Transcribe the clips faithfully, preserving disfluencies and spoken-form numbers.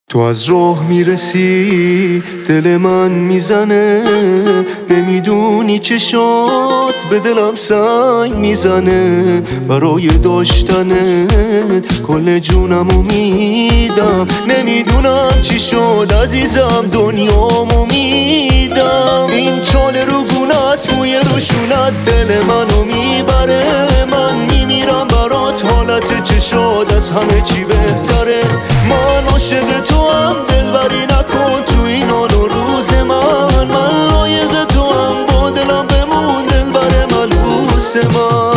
تو از راه میرسی دل من میزنه، نمیدونی چشات به دلم سنگ میزنه. برای داشتنت کل جونمو میدم، نمیدونم چی شد عزیزم دنیامو میدم. این چاله رو گونت موی روشونت دل منو میبره. من میمیرم برات، حالت چشات از همه چی بهتره. من عاشق تو هم، دلبری نکن تو این حال و روز من. من لایق تو هم، با دلم بمون دلبر ملبوس من.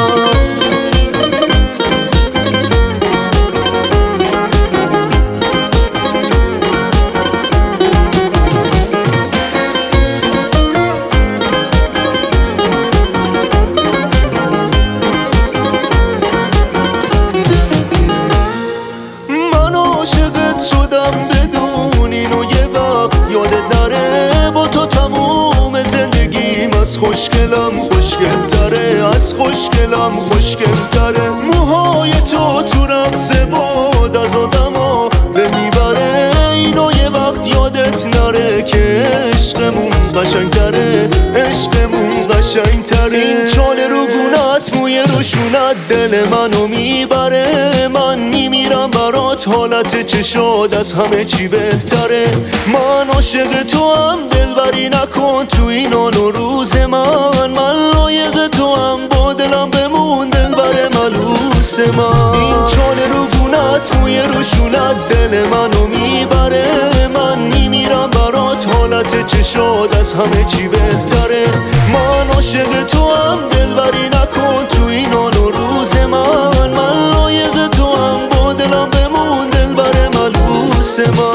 عاشقت شدم بدون اینو یه وقت یادت نره. با تو تموم زندگیم از خوشگلم خوشگل تره، از خوشگلم خوشگل تره. موهای تو تو رقص باد از آدما دل میبره. اینو یه وقت یادت نره که عشقمون قشنگ تره، عشقمون قشنگ تره. این چاله رو گونت موی روشونت دل منو میبره. من میمیرم برات، حالت چشات از همه چی بهتره. من عاشق تو هم، دلبری نکن تو این حال و روز من. من لایق تو هم، با دلم بمون دلبر ملوس من. این چاله رو گونت موی روشونت دل منو میبره. من میمیرم برات، حالت چشات از همه چی بهتره. من عاشق تو هم، دلبری نکن تو این حال و روز من. من لایق تو هم، با دلم بمون دلبر ملبوس من.